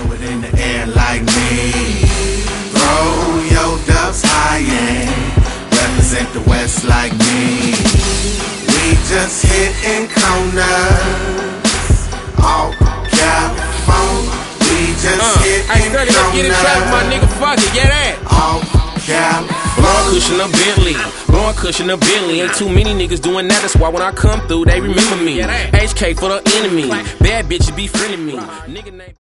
Throw it in the air like me. Throw your dubs high and represent the West like me. We just hitting corners, all California. We just hitting corners, get it trapped, my nigga, fuck it, yeah that. all California. Blowing cushion a Bentley, blowing cushion a Bentley. Ain't too many niggas doing that, that's why when I come through, they remember me. HK for the enemy, bad bitches befriending me. Nigga name